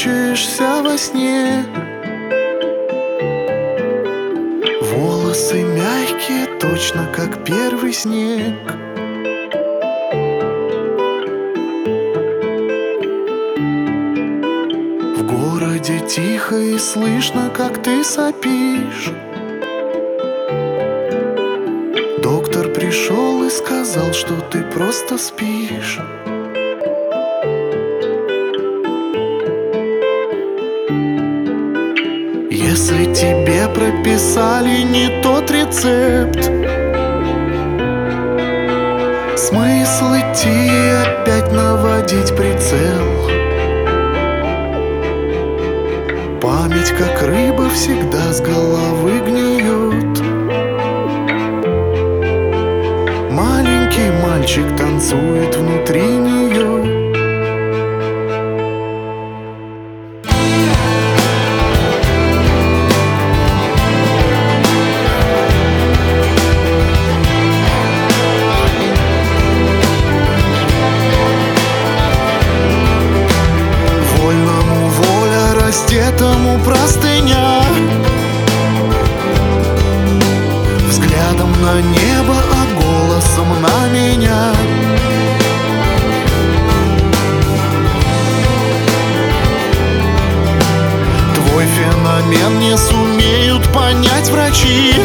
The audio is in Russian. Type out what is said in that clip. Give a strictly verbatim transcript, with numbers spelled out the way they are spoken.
ворочаешься во сне. Волосы мягкие, точно как первый снег. В городе тихо и слышно, как ты сопишь. Доктор пришел и сказал, что ты просто спишь. Если тебе прописали не тот рецепт, смысл идти и опять наводить прицел. Память, как рыба, всегда с головы гниет. Маленький мальчик танцует внутри нее. Вольному воля, раздетому простыня. Взглядом на небо, а голосом на меня. Твой феномен не сумеют понять врачи.